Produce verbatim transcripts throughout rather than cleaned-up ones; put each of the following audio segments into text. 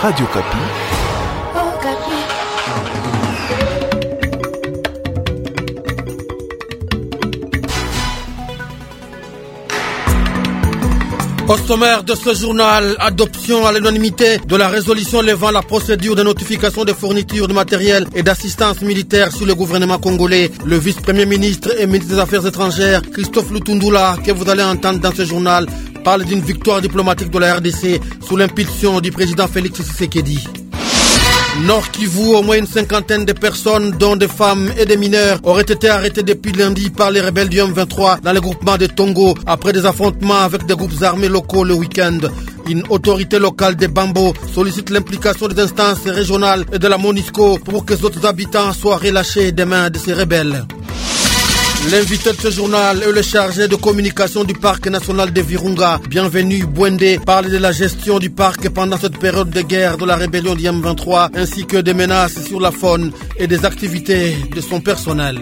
Radio Kapi. Au sommaire de ce journal, adoption à l'unanimité de la résolution levant la procédure de notification des fournitures de matériel et d'assistance militaire sur le gouvernement congolais. Le vice-premier ministre et ministre des Affaires étrangères, Christophe Lutundula, que vous allez entendre dans ce journal, parle d'une victoire diplomatique de la R D C sous l'impulsion du président Félix Tshisekedi. Nord Kivu, au moins une cinquantaine de personnes, dont des femmes et des mineurs, auraient été arrêtées depuis lundi par les rebelles du M vingt-trois dans le groupement de Tongo, après des affrontements avec des groupes armés locaux le week-end. Une autorité locale de Bambo sollicite l'implication des instances régionales et de la MONUSCO pour que les autres habitants soient relâchés des mains de ces rebelles. L'invité de ce journal est le chargé de communication du parc national de Virunga. Bienvenue Bwende parle de la gestion du parc pendant cette période de guerre de la rébellion du M vingt-trois ainsi que des menaces sur la faune et des activités de son personnel.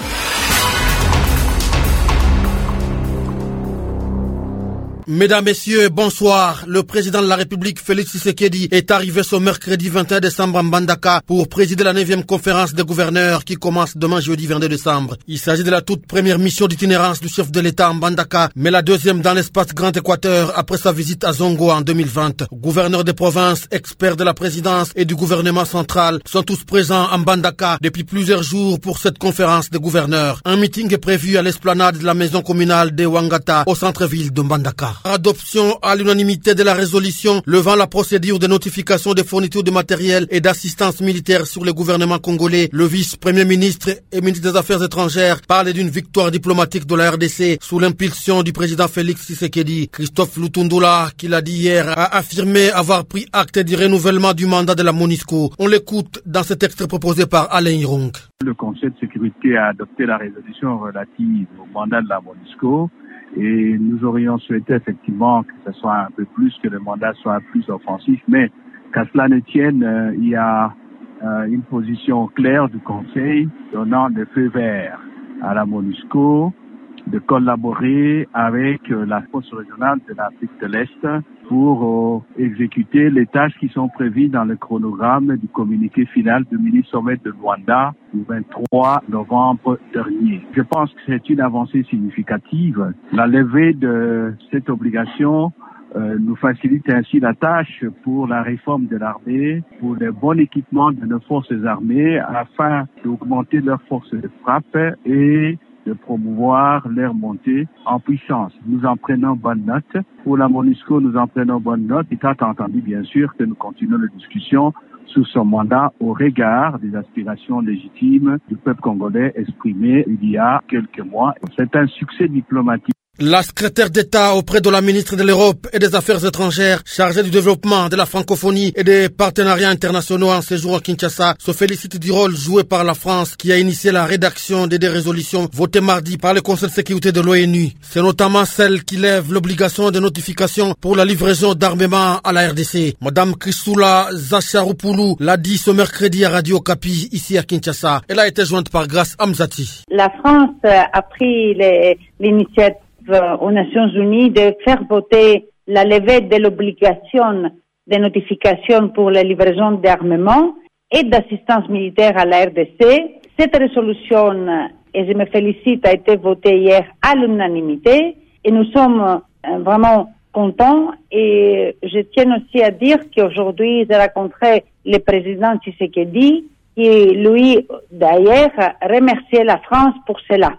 Mesdames, Messieurs, bonsoir. Le président de la République, Félix Tshisekedi, est arrivé ce mercredi vingt et un décembre à Mbandaka pour présider la neuvième conférence des gouverneurs qui commence demain jeudi vingt-deux décembre. Il s'agit de la toute première mission d'itinérance du chef de l'État à Mbandaka, mais la deuxième dans l'espace Grand Équateur après sa visite à Zongo en deux mille vingt. Gouverneurs des provinces, experts de la présidence et du gouvernement central sont tous présents à Mbandaka depuis plusieurs jours pour cette conférence des gouverneurs. Un meeting est prévu à l'esplanade de la maison communale de Wangata au centre-ville de Mbandaka. Adoption à l'unanimité de la résolution levant la procédure de notification des fournitures de matériel et d'assistance militaire sur le gouvernement congolais. Le vice-premier ministre et ministre des Affaires étrangères parle d'une victoire diplomatique de la R D C sous l'impulsion du président Félix Tshisekedi. Christophe Lutundula, qui l'a dit hier, a affirmé avoir pris acte du renouvellement du mandat de la MONUSCO. On l'écoute dans ce texte proposé par Alain Hirong. Le Conseil de sécurité a adopté la résolution relative au mandat de la MONUSCO. Et nous aurions souhaité effectivement que ce soit un peu plus, que le mandat soit plus offensif. Mais qu'à cela ne tienne, euh, il y a euh, une position claire du Conseil donnant le feu vert à la MONUSCO de collaborer avec euh, la force régionale de l'Afrique de l'Est pour euh, exécuter les tâches qui sont prévues dans le chronogramme du communiqué final du mini-sommet de Luanda du vingt-trois novembre dernier. Je pense que c'est une avancée significative. La levée de cette obligation euh, nous facilite ainsi la tâche pour la réforme de l'armée, pour le bon équipement de nos forces armées afin d'augmenter leur force de frappe et de promouvoir leur montée en puissance. Nous en prenons bonne note. Pour la MONUSCO, nous en prenons bonne note. Et t'as entendu, bien sûr, que nous continuons la discussion sous son mandat au regard des aspirations légitimes du peuple congolais exprimées il y a quelques mois. C'est un succès diplomatique. La secrétaire d'État auprès de la ministre de l'Europe et des Affaires étrangères, chargée du développement de la francophonie et des partenariats internationaux en séjour à Kinshasa, se félicite du rôle joué par la France qui a initié la rédaction des deux résolutions votées mardi par le Conseil de sécurité de l'ONU. C'est notamment celle qui lève l'obligation de notification pour la livraison d'armement à la R D C. Madame Christoula Zacharopoulou l'a dit ce mercredi à Radio Kapi, ici à Kinshasa. Elle a été jointe par Grace Amzati. La France a pris les, l'initiative aux Nations Unies de faire voter la levée de l'obligation de notification pour la livraison d'armement et d'assistance militaire à la R D C. Cette résolution, et je me félicite, a été votée hier à l'unanimité et nous sommes vraiment contents. Et je tiens aussi à dire qu'aujourd'hui, j'ai rencontré le président Tshisekedi qui, lui, d'ailleurs, remerciait la France pour cela.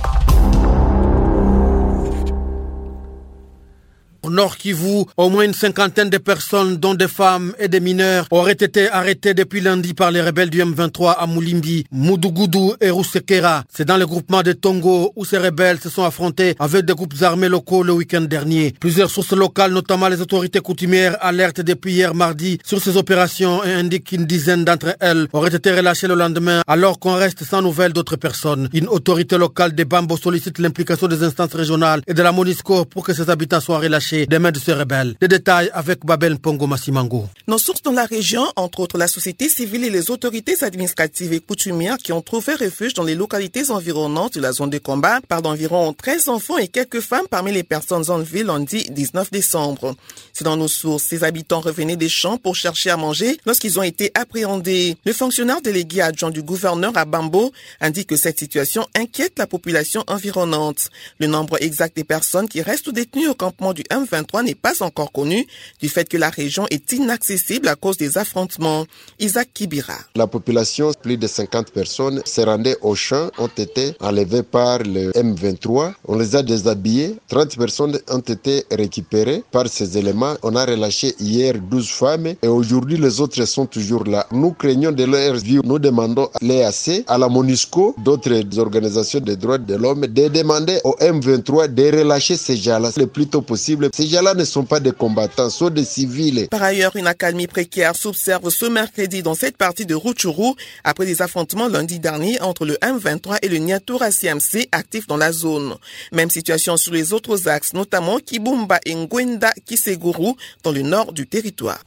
Au Nord Kivu, au moins une cinquantaine de personnes, dont des femmes et des mineurs, auraient été arrêtées depuis lundi par les rebelles du M vingt-trois à Moulimbi, Moudougoudu et Roussekera. C'est dans le groupement de Tongo où ces rebelles se sont affrontés avec des groupes armés locaux le week-end dernier. Plusieurs sources locales, notamment les autorités coutumières, alertent depuis hier mardi sur ces opérations et indiquent qu'une dizaine d'entre elles auraient été relâchées le lendemain alors qu'on reste sans nouvelles d'autres personnes. Une autorité locale de Bambo sollicite l'implication des instances régionales et de la MONUSCO pour que ces habitants soient relâchés arrachés des mains de ces rebelles. Les détails avec Babel Mpongo Massimango. Nos sources dans la région, entre autres la société civile et les autorités administratives et coutumières qui ont trouvé refuge dans les localités environnantes de la zone de combat, parlent d'environ treize enfants et quelques femmes parmi les personnes enlevées lundi dix-neuf décembre. Selon nos sources, ces habitants revenaient des champs pour chercher à manger lorsqu'ils ont été appréhendés. Le fonctionnaire délégué adjoint du gouverneur à Bambo indique que cette situation inquiète la population environnante. Le nombre exact des personnes qui restent détenues au campement du M vingt-trois n'est pas encore connu du fait que la région est inaccessible à cause des affrontements. Isaac Kibira. La population, plus de cinquante personnes, se rendaient au champ, ont été enlevées par le M vingt-trois. On les a déshabillés. trente personnes ont été récupérées par ces éléments. On a relâché hier douze femmes et aujourd'hui les autres sont toujours là. Nous craignons de leur vie. Nous demandons à l'E A C, à la MONUSCO, d'autres organisations des droits de l'homme de demander au M vingt-trois de relâcher ces gens-là le plus tôt possible. Ces gens-là ne sont pas des combattants, sont des civils. Par ailleurs, une accalmie précaire s'observe ce mercredi dans cette partie de Rutshuru après des affrontements lundi dernier entre le M vingt-trois et le Nyatura C M C actifs dans la zone. Même situation sur les autres axes, notamment Kibumba et Ngwenda Kiseguru dans le nord du territoire.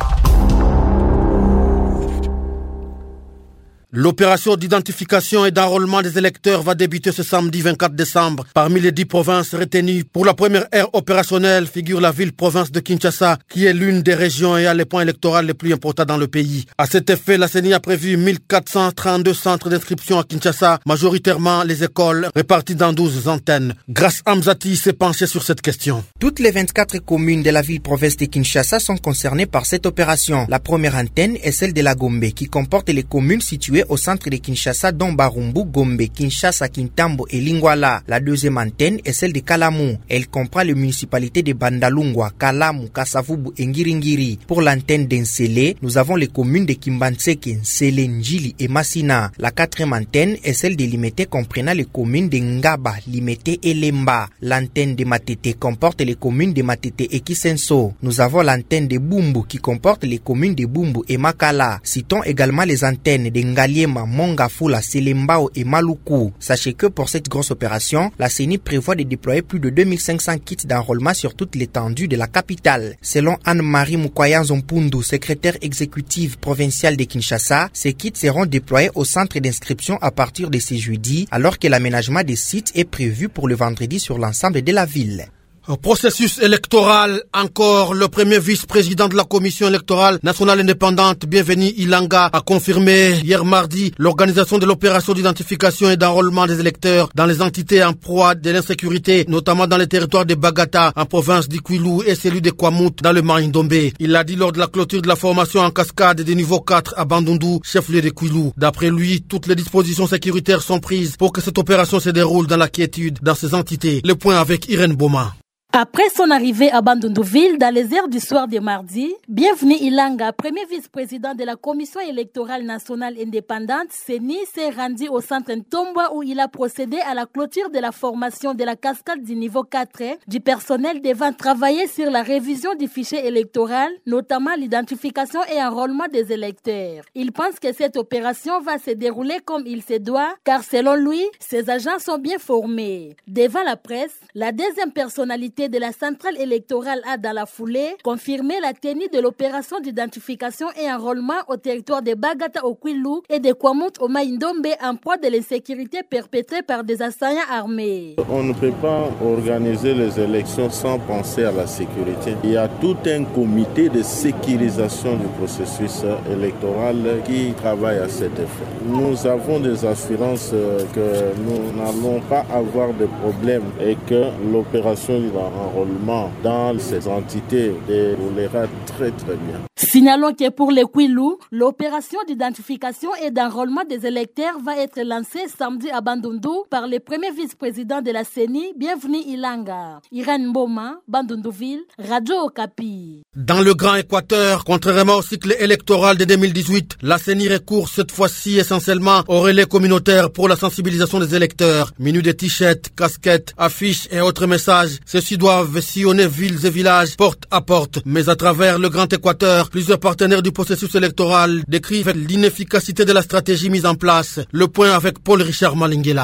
L'opération d'identification et d'enrôlement des électeurs va débuter ce samedi vingt-quatre décembre. Parmi les dix provinces retenues pour la première ère opérationnelle figure la ville-province de Kinshasa, qui est l'une des régions et a les points électoraux les plus importants dans le pays. À cet effet, la C E N I a prévu mille quatre cent trente-deux centres d'inscription à Kinshasa, majoritairement les écoles, réparties dans douze antennes. Grace Hamzati s'est penchée sur cette question. Toutes les vingt-quatre communes de la ville-province de Kinshasa sont concernées par cette opération. La première antenne est celle de la Gombe, qui comporte les communes situées au centre de Kinshasa, dont Barumbu, Gombe, Kinshasa, Kintambo et Lingwala. La deuxième antenne est celle de Kalamu. Elle comprend les municipalités de Bandalungwa, Kalamu, Kasavubu et Ngiringiri. Pour l'antenne d'Ensele, nous avons les communes de Kimbanseke, Nsele, Njili et Massina. La quatrième antenne est celle de Limete, comprenant les communes de Ngaba, Limete et Lemba. L'antenne de Matete comporte les communes de Matete et Kisenso. Nous avons l'antenne de Bumbu qui comporte les communes de Bumbu et Makala. Citons également les antennes de Ngali, Mongafula, Selembao et Maluku. Sachez que pour cette grosse opération, la C E N I prévoit de déployer plus de deux mille cinq cents kits d'enrôlement sur toute l'étendue de la capitale. Selon Anne-Marie Mukwaya Zompundu, secrétaire exécutive provinciale de Kinshasa, ces kits seront déployés au centre d'inscription à partir de ce jeudi, alors que l'aménagement des sites est prévu pour le vendredi sur l'ensemble de la ville. Processus électoral, encore le premier vice-président de la commission électorale nationale indépendante, Bienvenu Ilanga, a confirmé hier mardi l'organisation de l'opération d'identification et d'enrôlement des électeurs dans les entités en proie de l'insécurité, notamment dans les territoires de Bagata, en province d'Ikwilu, et celui de Kwamout, dans le Maïndombe. Il l'a dit lors de la clôture de la formation en cascade des niveaux quatre à Bandundu, chef-lieu de Kwilu. D'après lui, toutes les dispositions sécuritaires sont prises pour que cette opération se déroule dans la quiétude dans ces entités. Le point avec Irène Boma. Après son arrivée à Bandunduville dans les heures du soir de mardi, Bienvenu Ilanga, premier vice-président de la Commission électorale nationale indépendante, C E N I, s'est rendu au centre Ntombwa où il a procédé à la clôture de la formation de la cascade du niveau quatre du personnel devant travailler sur la révision du fichier électoral, notamment l'identification et enrôlement des électeurs. Il pense que cette opération va se dérouler comme il se doit, car selon lui, ses agents sont bien formés. Devant la presse, la deuxième personnalité de la centrale électorale a dans la foulée confirmé la tenue de l'opération d'identification et enrôlement au territoire de Bagata au Kwilu et de Kwamout au Maïndombe en proie de l'insécurité perpétrée par des assaillants armés. On ne peut pas organiser les élections sans penser à la sécurité. Il y a tout un comité de sécurisation du processus électoral qui travaille à cet effet. Nous avons des assurances que nous n'allons pas avoir de problèmes et que l'opération enrôlement dans ces entités déroulera très très bien. Signalons que pour les Kwilu, l'opération d'identification et d'enrôlement des électeurs va être lancée samedi à Bandundu par le premier vice-président de la C E N I, Bienvenu Ilanga. Irène Mboma, Bandunduville, Radio Okapi. Dans le Grand Équateur, contrairement au cycle électoral de deux mille dix-huit, la C E N I recourt cette fois-ci essentiellement au relais communautaire pour la sensibilisation des électeurs. Menus de t-shirts, casquettes, affiches et autres messages, ceux-ci doivent sillonner villes et villages porte à porte. Mais à travers le Grand Équateur, plusieurs partenaires du processus électoral décrivent l'inefficacité de la stratégie mise en place. Le point avec Paul Richard Malingela.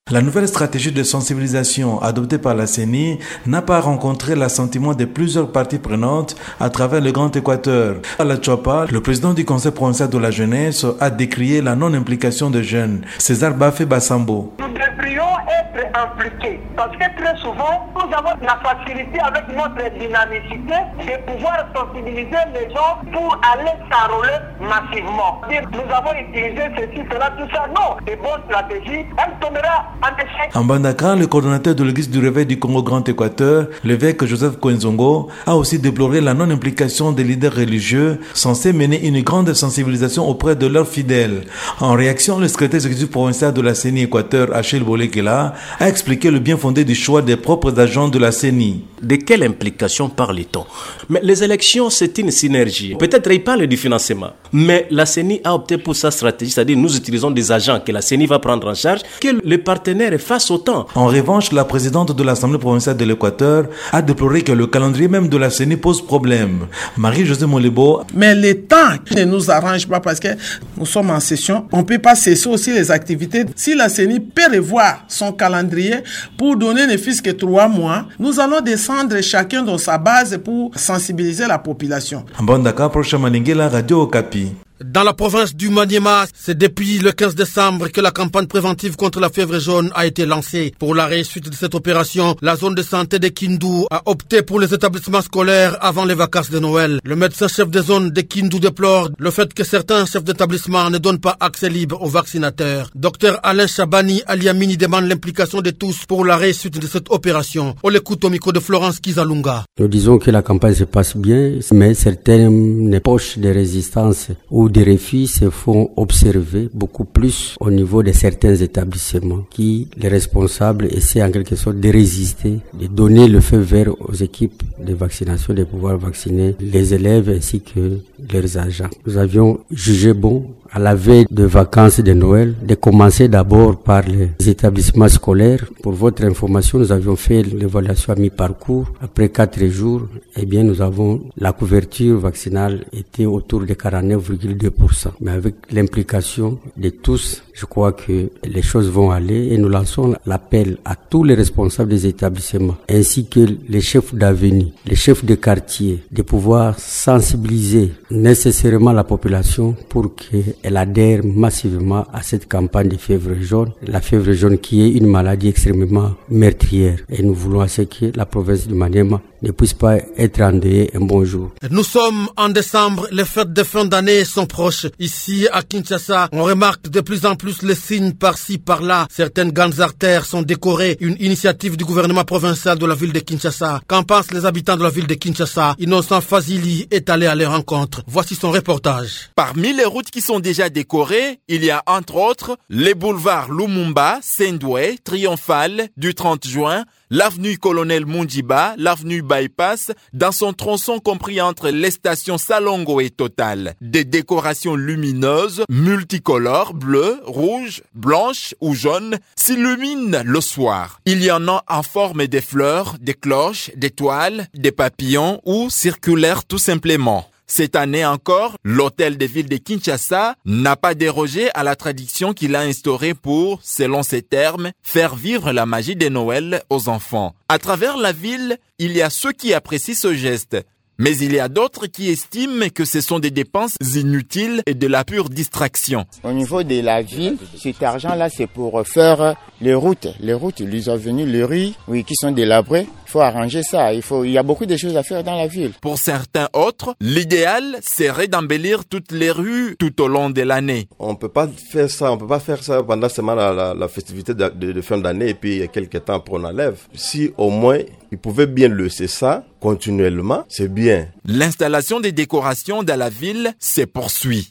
La nouvelle stratégie de sensibilisation adoptée par la C E N I n'a pas rencontré l'assentiment de plusieurs parties prenantes à travers le Grand Équateur. À la Tchouapa, le président du Conseil provincial de la jeunesse a décrié la non-implication des jeunes. César Bafé Bassambo. Nous devrions être impliqués parce que très souvent, nous avons la facilité avec notre dynamicité de pouvoir sensibiliser les gens pour aller s'enrôler massivement. Nous avons utilisé ceci, cela, tout ça. Non, des bonnes stratégies, elle tombera en échec. En Bandaka, le coordonnateur de l'église du réveil du Congo Grand Équateur, l'évêque Joseph Koenzongo, a aussi déploré la non-implication des leaders religieux censés mener une grande sensibilisation auprès de leurs fidèles. En réaction, le secrétaire exécutif provincial de la C E N I Équateur, Achille Bolekela, a expliqué le bien fondé du choix des propres agents de la C E N I. De quelle implication parle-t-on? Mais les élections, c'est une synergie. Peut-être il parle du financement, mais la C E N I a opté pour sa stratégie, c'est-à-dire nous utilisons des agents que la C E N I va prendre en charge, que les partenaires fassent autant. En revanche, la présidente de l'Assemblée provinciale de l'Équateur a déploré que le calendrier même de la C E N I pose problème. Marie-Josée Molebo. Mais les temps ne nous arrangent pas parce que nous sommes en session. On ne peut pas cesser aussi les activités. Si la C E N I peut revoir son calendrier pour donner ne fût-ce que trois mois, nous allons descendre chacun dans sa base pour sensibiliser la population. Mbandaka, prochain Maningela, Radio Okapi. Dans la province du Maniema, c'est depuis le quinze décembre que la campagne préventive contre la fièvre jaune a été lancée. Pour la réussite de cette opération, la zone de santé de Kindu a opté pour les établissements scolaires avant les vacances de Noël. Le médecin-chef de zone de Kindu déplore le fait que certains chefs d'établissement ne donnent pas accès libre aux vaccinateurs. Docteur Alain Chabani Aliamini demande l'implication de tous pour la réussite de cette opération. On l'écoute au micro de Florence Kizalunga. Nous disons que la campagne se passe bien, mais certaines poches de résistance ou des refus se font observer beaucoup plus au niveau de certains établissements qui, les responsables, essaient en quelque sorte de résister, de donner le feu vert aux équipes de vaccination, de pouvoir vacciner les élèves ainsi que leurs agents. Nous avions jugé bon, à la veille de vacances de Noël, de commencer d'abord par les établissements scolaires. Pour votre information, nous avions fait l'évaluation à mi-parcours. Après quatre jours, eh bien, nous avons la couverture vaccinale était autour de quarante-neuf virgule deux pour cent. Mais avec l'implication de tous, je crois que les choses vont aller et nous lançons l'appel à tous les responsables des établissements ainsi que les chefs d'avenue, les chefs de quartier, de pouvoir sensibiliser nécessairement la population pour qu'elle adhère massivement à cette campagne de fièvre jaune. La fièvre jaune qui est une maladie extrêmement meurtrière et nous voulons à ce que la province du Maniema ne puisse pas être endeuillée un bon jour. Nous sommes en décembre, les fêtes de fin d'année sont proches. Ici à Kinshasa, on remarque de plus en plus les signes par-ci par-là. Certaines grandes artères sont décorées. Une initiative du gouvernement provincial de la ville de Kinshasa. Qu'en pensent les habitants de la ville de Kinshasa? Innocent Fazili est allé à leur rencontre. Voici son reportage. Parmi les routes qui sont déjà décorées, il y a entre autres les boulevards Lumumba, Sendoué, Triomphal du trente juin, l'avenue Colonel Mundiba, l'avenue Bypass, dans son tronçon compris entre les stations Salongo et Total. Des décorations lumineuses, multicolores, bleues, rouges, blanches ou jaunes, s'illuminent le soir. Il y en a en forme des fleurs, des cloches, des toiles, des papillons ou circulaires tout simplement. Cette année encore, l'hôtel de ville de Kinshasa n'a pas dérogé à la tradition qu'il a instaurée pour, selon ses termes, faire vivre la magie de Noël aux enfants. À travers la ville, il y a ceux qui apprécient ce geste. Mais il y a d'autres qui estiment que ce sont des dépenses inutiles et de la pure distraction. Au niveau de la ville, cet argent-là, c'est pour faire les routes. Les routes, ils ont venu les rues, oui, qui sont délabrées. Il faut arranger ça. Il faut, il y a beaucoup de choses à faire dans la ville. Pour certains autres, l'idéal serait d'embellir toutes les rues tout au long de l'année. On peut pas faire ça. On peut pas faire ça pendant seulement la, la, la festivité de, de, de fin d'année et puis quelques temps pour on enlève. Si au moins ils pouvaient bien laisser ça continuellement, c'est bien. L'installation des décorations dans la ville se poursuit.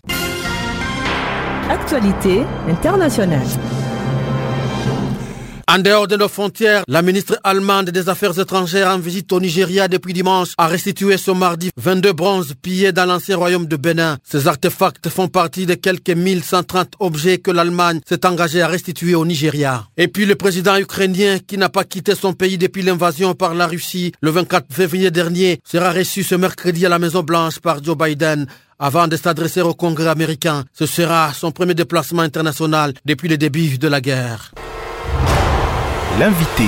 Actualité internationale. En dehors de nos frontières, la ministre allemande des Affaires étrangères en visite au Nigeria depuis dimanche a restitué ce mardi vingt-deux bronzes pillés dans l'ancien royaume de Bénin. Ces artefacts font partie des quelques mille cent trente objets que l'Allemagne s'est engagée à restituer au Nigeria. Et puis le président ukrainien, qui n'a pas quitté son pays depuis l'invasion par la Russie le vingt-quatre février dernier, sera reçu ce mercredi à la Maison-Blanche par Joe Biden avant de s'adresser au Congrès américain. Ce sera son premier déplacement international depuis le début de la guerre. L'invité.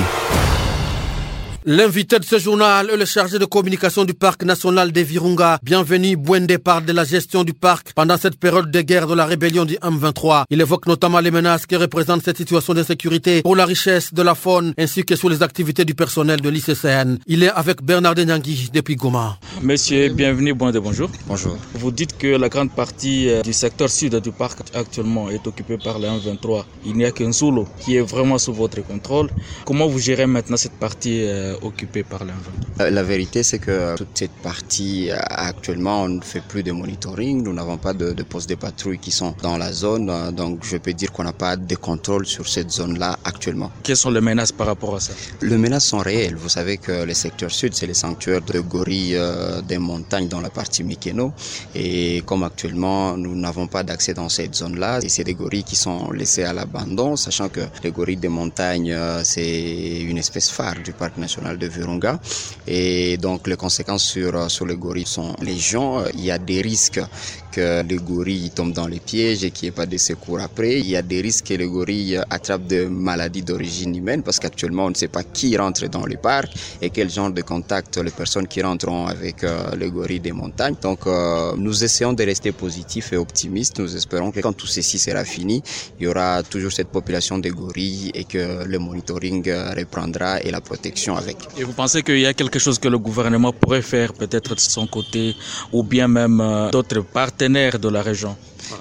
L'invité de ce journal est le chargé de communication du parc national des Virunga. Bienvenue, Bwende parle de la gestion du parc pendant cette période de guerre de la rébellion du M vingt-trois. Il évoque notamment les menaces que représente cette situation d'insécurité pour la richesse de la faune ainsi que sur les activités du personnel de l'I C C N. Il est avec Bernard Nyangui depuis Goma. Monsieur, bienvenue, Bwende, bonjour. Bonjour. Vous dites que la grande partie du secteur sud du parc actuellement est occupée par le M vingt-trois. Il n'y a qu'un Zulu qui est vraiment sous votre contrôle. Comment vous gérez maintenant cette partie euh, occupée par l'I C C N? La vérité, c'est que toute cette partie, actuellement, on ne fait plus de monitoring. Nous n'avons pas de, de postes de patrouille qui sont dans la zone. Donc, je peux dire qu'on n'a pas de contrôle sur cette zone-là actuellement. Quelles sont les menaces par rapport à ça? Les menaces sont réelles. Vous savez que le secteur sud, c'est les sanctuaires de gorilles euh, des montagnes dans la partie Mikeno. Et comme actuellement, nous n'avons pas d'accès dans cette zone-là, et c'est des gorilles qui sont laissés à l'abandon, sachant que les gorilles des montagnes, euh, c'est une espèce phare du parc national de Virunga. Et donc les conséquences sur, sur les gorilles sont légion. Il y a des risques que les gorilles tombent dans les pièges et qu'il n'y ait pas de secours après. Il y a des risques que les gorilles attrapent des maladies d'origine humaine parce qu'actuellement on ne sait pas qui rentre dans le parc et quel genre de contact les personnes qui rentreront avec euh, les gorilles des montagnes. Donc euh, nous essayons de rester positifs et optimistes. Nous espérons que quand tout ceci sera fini, il y aura toujours cette population de gorilles et que le monitoring reprendra et la protection avec. Et vous pensez qu'il y a quelque chose que le gouvernement pourrait faire peut-être de son côté ou bien même euh, d'autres partenaires de la région?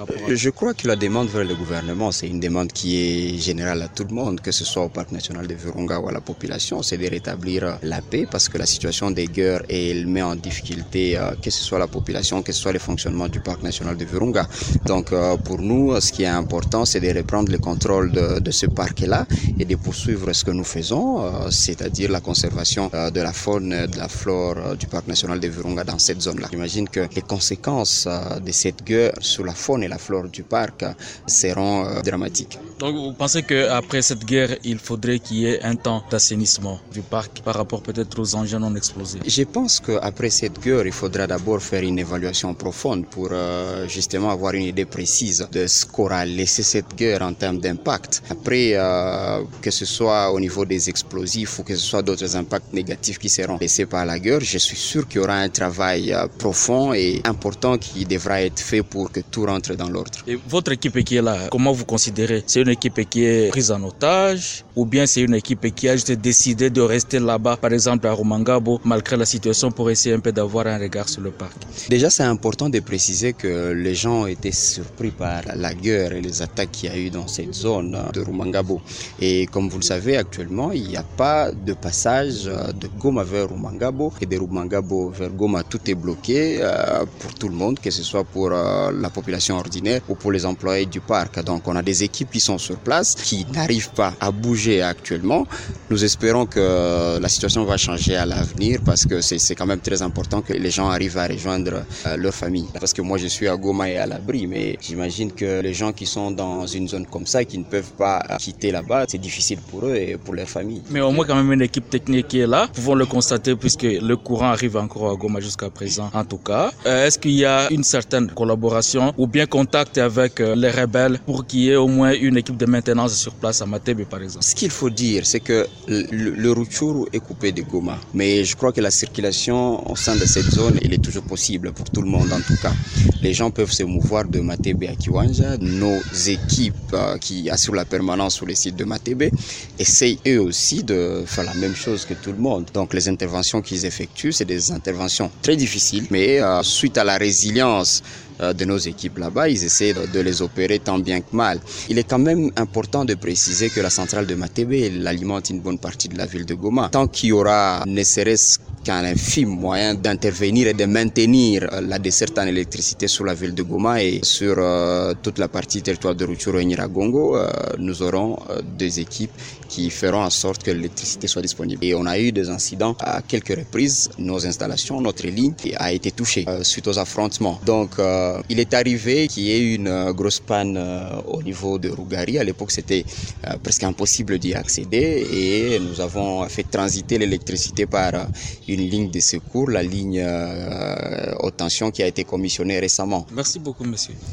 Je crois que la demande vers le gouvernement, c'est une demande qui est générale à tout le monde, que ce soit au parc national de Virunga ou à la population, c'est de rétablir la paix parce que la situation des guerres, elle met en difficulté euh, que ce soit la population, que ce soit le fonctionnement du parc national de Virunga. Donc euh, pour nous, ce qui est important, c'est de reprendre le contrôle de, de ce parc-là et de poursuivre ce que nous faisons, euh, c'est-à-dire la conservation euh, de la faune, de la flore euh, du parc national de Virunga dans cette zone-là. J'imagine que les conséquences euh, de cette guerre sur la faune et la flore du parc seront euh, dramatiques. Donc vous pensez qu'après cette guerre, il faudrait qu'il y ait un temps d'assainissement du parc par rapport peut-être aux engins non explosés? Je pense qu'après cette guerre, il faudra d'abord faire une évaluation profonde pour euh, justement avoir une idée précise de ce qu'aura laissé cette guerre en termes d'impact. Après, euh, que ce soit au niveau des explosifs ou que ce soit d'autres impacts négatifs qui seront laissés par la guerre, je suis sûr qu'il y aura un travail euh, profond et important qui devra être fait pour que tout rentre dans l'ordre. Et votre équipe qui est là, comment vous considérez? C'est une équipe qui est prise en otage ou bien c'est une équipe qui a juste décidé de rester là-bas, par exemple à Rumangabo, malgré la situation pour essayer un peu d'avoir un regard sur le parc? Déjà, c'est important de préciser que les gens ont été surpris par la guerre et les attaques qu'il y a eu dans cette zone de Rumangabo. Et comme vous le savez, actuellement, il n'y a pas de passage de Goma vers Rumangabo et de Rumangabo vers Goma. Tout est bloqué euh, pour tout le monde, que ce soit pour euh, la population ordinaire ou pour les employés du parc. Donc on a des équipes qui sont sur place, qui n'arrivent pas à bouger actuellement. Nous espérons que la situation va changer à l'avenir parce que c'est, c'est quand même très important que les gens arrivent à rejoindre euh, leur famille. Parce que moi je suis à Goma et à l'abri, mais j'imagine que les gens qui sont dans une zone comme ça, qui ne peuvent pas quitter là-bas, c'est difficile pour eux et pour leur famille. Mais au moins quand même une équipe technique qui est là, pouvons le constater puisque le courant arrive encore à Goma jusqu'à présent en tout cas. Euh, est-ce qu'il y a une certaine collaboration ou bien contact avec les rebelles pour qu'il y ait au moins une équipe de maintenance sur place à Matebe par exemple? Ce qu'il faut dire, c'est que le, le Rutshuru est coupé de Goma, mais je crois que la circulation au sein de cette zone, elle est toujours possible pour tout le monde en tout cas. Les gens peuvent se mouvoir de Matebe à Kiwanja. Nos équipes euh, qui assurent la permanence sur les sites de Matebe essayent eux aussi de faire la même chose que tout le monde. Donc les interventions qu'ils effectuent, c'est des interventions très difficiles, mais euh, suite à la résilience de nos équipes là-bas, ils essaient de les opérer tant bien que mal. Il est quand même important de préciser que la centrale de Matebe, elle alimente une bonne partie de la ville de Goma. Tant qu'il y aura ne serait-ce qu'un infime moyen d'intervenir et de maintenir la desserte en électricité sur la ville de Goma et sur euh, toute la partie territoire de Rutshuru et Nyiragongo, euh, nous aurons euh, des équipes qui feront en sorte que l'électricité soit disponible. Et on a eu des incidents à quelques reprises. Nos installations, notre ligne a été touchée euh, suite aux affrontements. Donc, euh, il est arrivé qu'il y ait une euh, grosse panne euh, au niveau de Rugari. À l'époque, c'était euh, presque impossible d'y accéder et nous avons fait transiter l'électricité par euh, une ligne de secours, la ligne euh, haute tension qui a été commissionnée récemment. Merci beaucoup, monsieur.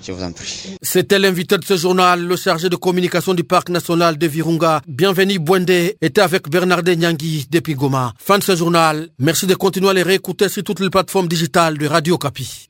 Je vous en prie. C'était l'invité de ce journal, le chargé de communication du Parc national de Virunga. Bienvenue Bwende était avec Bernardin Nyangui depuis Goma. Fin de ce journal. Merci de continuer à les réécouter sur toutes les plateformes digitales de Radio Kapi.